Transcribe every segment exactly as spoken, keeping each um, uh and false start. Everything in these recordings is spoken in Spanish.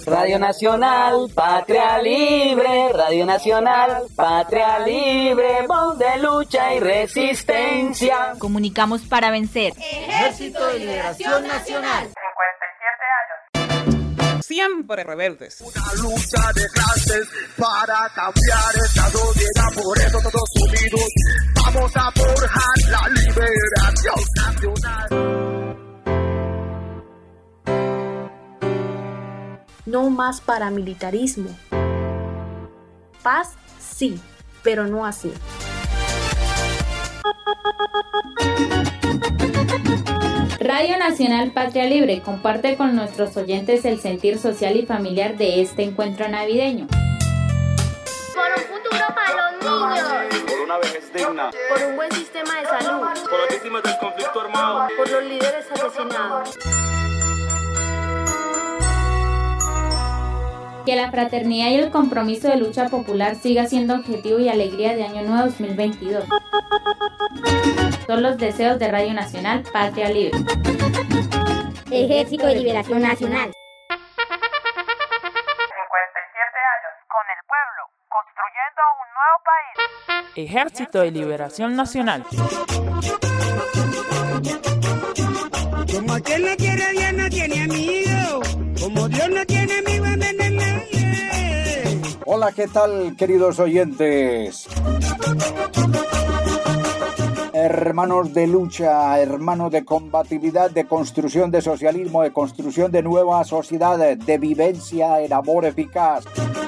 Radio Nacional, Patria Libre, Radio Nacional, Patria Libre, voz de lucha y resistencia. Comunicamos para vencer. Ejército de Liberación Nacional. cincuenta y siete años. Siempre rebeldes. Una lucha de clases para cambiar esta sociedad, por eso todos unidos vamos a forjar la liberación nacional. No más paramilitarismo. Paz, sí, pero no así. Radio Nacional Patria Libre comparte con nuestros oyentes el sentir social y familiar de este encuentro navideño. Por un futuro para los niños. Por una vejez digna. Por un buen sistema de salud. Por las víctimas del conflicto armado. Por los líderes asesinados. Que la fraternidad y el compromiso de lucha popular siga siendo objetivo y alegría de Año Nuevo dos mil veintidós. Son los deseos de Radio Nacional Patria Libre. Ejército de Liberación Nacional. cincuenta y siete años con el pueblo, construyendo un nuevo país. Ejército de Liberación Nacional. Como aquel no quiere a Dios, no tiene amigo. Como Dios no tiene amigo, en nadie. Hola, ¿qué tal, queridos oyentes? Hermanos de lucha, hermanos de combatividad, de construcción de socialismo, de construcción de nueva sociedad, de vivencia en amor eficaz.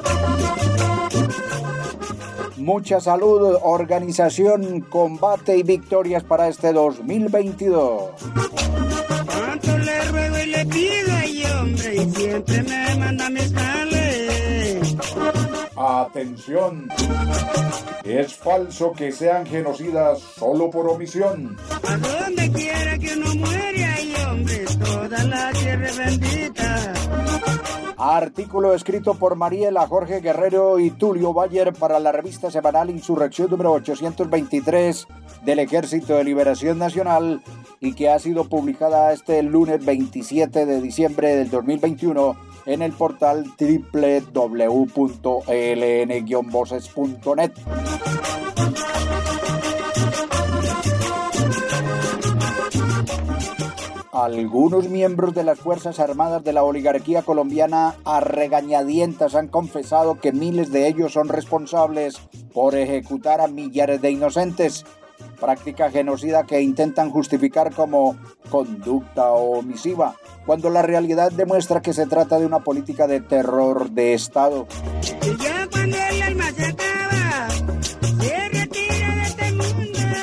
Mucha salud, organización, combate y victorias para este dos mil veintidós. Cuánto le ruego y le pido, ay hombre, y siempre me manda mis jales. Atención, es falso que sean genocidas solo por omisión. A donde quiera que uno muere, ay hombre, toda la tierra bendita. Artículo escrito por Mariela Jorge Guerrero y Tulio Bayer para la revista semanal Insurrección número ochocientos veintitrés del Ejército de Liberación Nacional y que ha sido publicada este lunes veintisiete de diciembre del dos mil veintiuno en el portal doble u doble u doble u punto e l n guion voces punto net. Algunos miembros de las Fuerzas Armadas de la oligarquía colombiana a regañadientas han confesado que miles de ellos son responsables por ejecutar a millares de inocentes, práctica genocida que intentan justificar como conducta omisiva, cuando la realidad demuestra que se trata de una política de terror de Estado. Y ya cuando el alma se acaba, se retira de este mundo.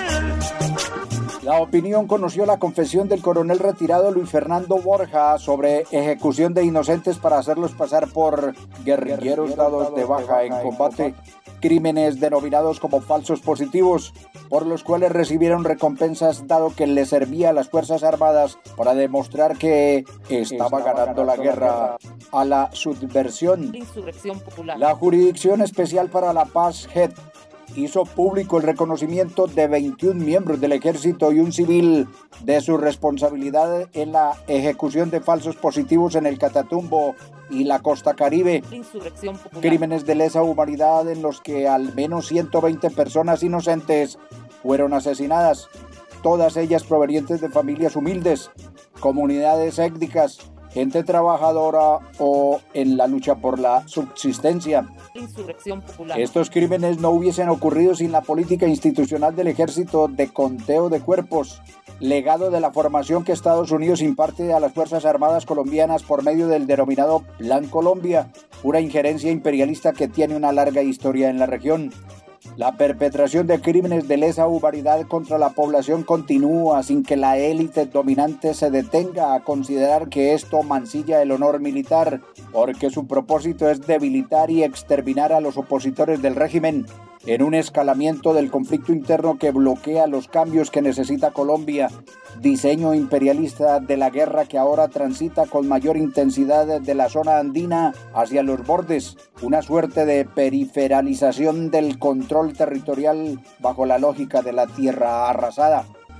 La opinión conoció la confesión del coronel retirado Luis Fernando Borja sobre ejecución de inocentes para hacerlos pasar por guerrilleros dados de baja en combate, crímenes denominados como falsos positivos, por los cuales recibieron recompensas dado que les servía a las Fuerzas Armadas para demostrar que estaba ganando la guerra a la subversión. La Jurisdicción Especial para la Paz, J E D, hizo público el reconocimiento de veintiún miembros del ejército y un civil de su responsabilidad en la ejecución de falsos positivos en el Catatumbo y la costa Caribe. Crímenes de lesa humanidad en los que al menos ciento veinte personas inocentes fueron asesinadas, todas ellas provenientes de familias humildes, comunidades étnicas, gente trabajadora o en la lucha por la subsistencia. Estos crímenes no hubiesen ocurrido sin la política institucional del ejército de conteo de cuerpos, legado de la formación que Estados Unidos imparte a las Fuerzas Armadas colombianas por medio del denominado Plan Colombia, una injerencia imperialista que tiene una larga historia en la región. La perpetración de crímenes de lesa humanidad contra la población continúa sin que la élite dominante se detenga a considerar que esto mancilla el honor militar, porque su propósito es debilitar y exterminar a los opositores del régimen en un escalamiento del conflicto interno que bloquea los cambios que necesita Colombia, diseño imperialista de la guerra que ahora transita con mayor intensidad de la zona andina hacia los bordes, una suerte de periferalización del control territorial bajo la lógica de la tierra arrasada.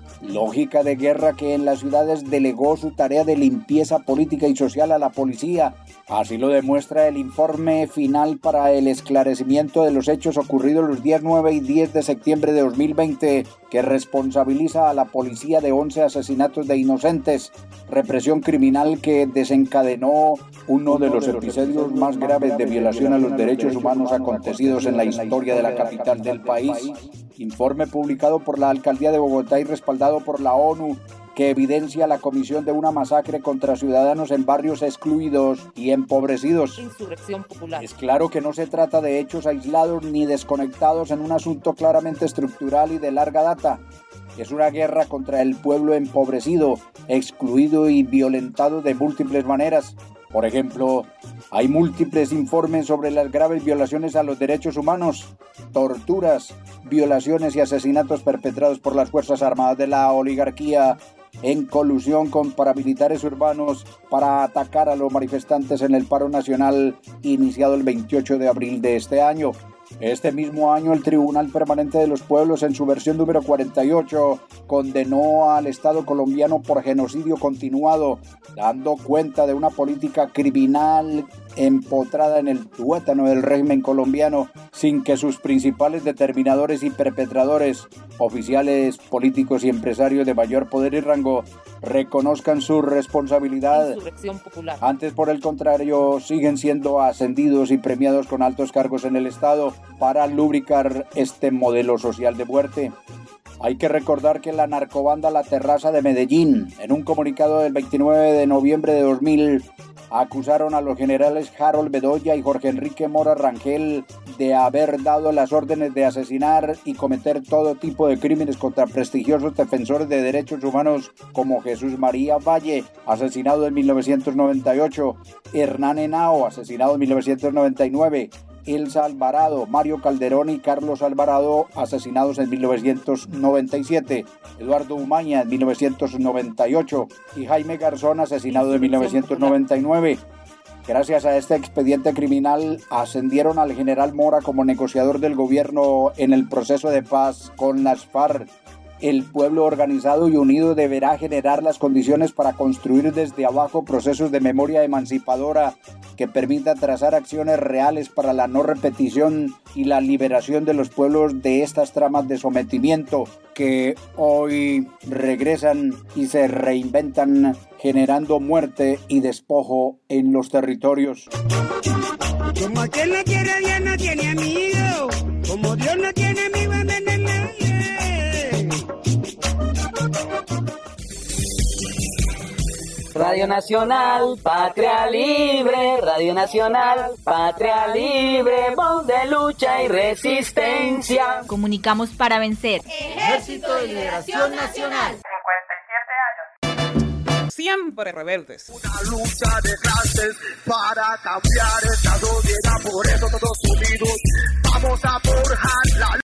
lógica de guerra que en las ciudades delegó su tarea de limpieza política y social a la policía. Así lo demuestra el informe final para el esclarecimiento de los hechos ocurridos los días nueve y diez de septiembre de dos mil veinte, que responsabiliza a la policía de once asesinatos de inocentes, represión criminal que desencadenó uno de los episodios más graves de violación a los derechos humanos acontecidos en la historia de la capital del país. Informe publicado por la Alcaldía de Bogotá y respaldado por la ONU, que evidencia la comisión de una masacre contra ciudadanos en barrios excluidos y empobrecidos. Insurrección popular. Es claro que no se trata de hechos aislados ni desconectados en un asunto claramente estructural y de larga data. Es una guerra contra el pueblo empobrecido, excluido y violentado de múltiples maneras. Por ejemplo, hay múltiples informes sobre las graves violaciones a los derechos humanos, torturas, violaciones y asesinatos perpetrados por las Fuerzas Armadas de la oligarquía en colusión con paramilitares urbanos para atacar a los manifestantes en el paro nacional iniciado el veintiocho de abril de este año. Este mismo año, el Tribunal Permanente de los Pueblos, en su versión número cuarenta y ocho, condenó al Estado colombiano por genocidio continuado, dando cuenta de una política criminal empotrada en el tuétano del régimen colombiano, sin que sus principales determinadores y perpetradores, oficiales, políticos y empresarios de mayor poder y rango, reconozcan su responsabilidad. Insurrección popular. Antes, por el contrario, siguen siendo ascendidos y premiados con altos cargos en el Estado para lubricar este modelo social de muerte. Hay que recordar que la narcobanda La Terraza de Medellín, en un comunicado del veintinueve de noviembre de dos mil, acusaron a los generales Harold Bedoya y Jorge Enrique Mora Rangel de haber dado las órdenes de asesinar y cometer todo tipo de crímenes contra prestigiosos defensores de derechos humanos como Jesús María Valle, asesinado en mil novecientos noventa y ocho, Hernán Henao, asesinado en mil novecientos noventa y nueve, Elsa Alvarado, Mario Calderón y Carlos Alvarado, asesinados en mil novecientos noventa y siete, Eduardo Umaña en mil novecientos noventa y ocho y Jaime Garzón, asesinado en mil novecientos noventa y nueve. Gracias a este expediente criminal, ascendieron al general Mora como negociador del gobierno en el proceso de paz con las FARC. El pueblo organizado y unido deberá generar las condiciones para construir desde abajo procesos de memoria emancipadora que permita trazar acciones reales para la no repetición y la liberación de los pueblos de estas tramas de sometimiento que hoy regresan y se reinventan, generando muerte y despojo en los territorios. Como aquel no quiere a Dios, no tiene amigo. Como Dios no tiene amigo, en Venezuela. Radio Nacional, Patria Libre, Radio Nacional, Patria Libre, voz de lucha y resistencia. Comunicamos para vencer. Ejército de Liberación Nacional. cincuenta y siete años. Siempre rebeldes. Una lucha de clases para cambiar esta sociedad, por eso todos unidos vamos a forjar la